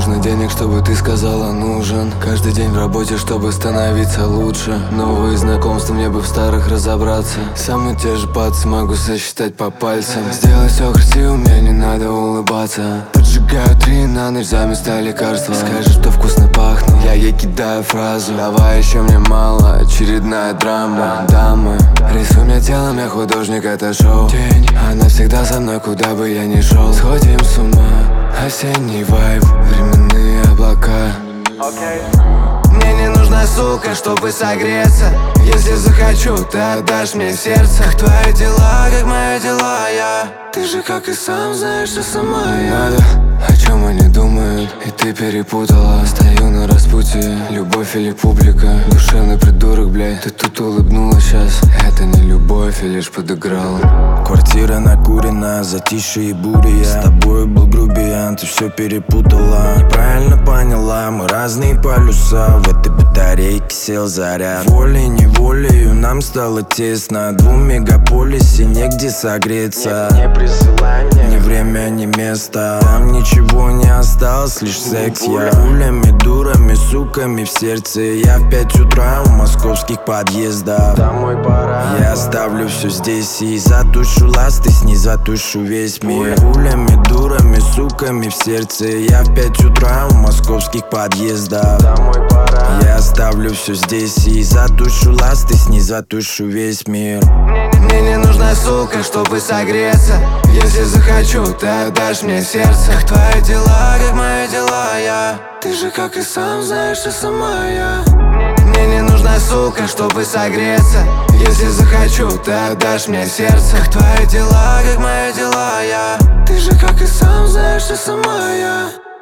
нужно денег, чтобы ты сказала нужен. Каждый день в работе, чтобы становиться лучше. Новые знакомства, мне бы в старых разобраться. Самые те же пацы могу сосчитать по пальцам. Сделай все красиво, мне не надо улыбаться. Поджигаю 3 на ночь за места лекарства. Скажешь, что вкусно пахнет, я ей кидаю фразу: давай еще, мне мало, очередная драма. Дамы, рисуй мне телом, я художник, это шоу. Тень, она всегда со мной, куда бы я ни шел. Сходим с ума, осенний вайб, временные облака. Мне не нужна сука, чтобы согреться. Если захочу, ты отдашь мне сердце. Как твои дела, как мои дела, я. Ты же, как и сам знаешь, что сама я. Надо, о чем они думают, и ты перепутала. Стою на распутье, любовь или публика. Душевный придурок, блядь, ты тут улыбнулась сейчас. Это не любовь, я лишь подыграл. Квартира накурена, затишье и буря. С тобой был грубиян, ты все перепутала. Неправильно поняла, мы разные полюса. В этой батарейке сел заряд. Волей-неволею нам стало тесно. В двум мегаполисе негде согреться. Ни время, ни место. Там ничего не осталось, лишь секс. Я пулями, дурами, суками в сердце. Я в 5 утра у московских подъездов. Домой пора. Я оставлю все здесь и затушу ласты, с ней затушу весь мир. Пулями, дурами, суками в сердце. Я в 5 утра у московских подъездов. Домой пора. Я оставлю все здесь и затушу ласты, с ней затушу весь мир. Мне не нужна сука, чтобы согреться. Если захочу, ты отдашь мне сердце. Как твои дела, как мои дела, я. Ты же, как и сам знаешь, что сама я. Мне не нужна сука, чтобы согреться. Если захочу, ты отдашь мне сердце. Как твои дела, как мои дела, я. Ты же, как и сам знаешь, что сама я.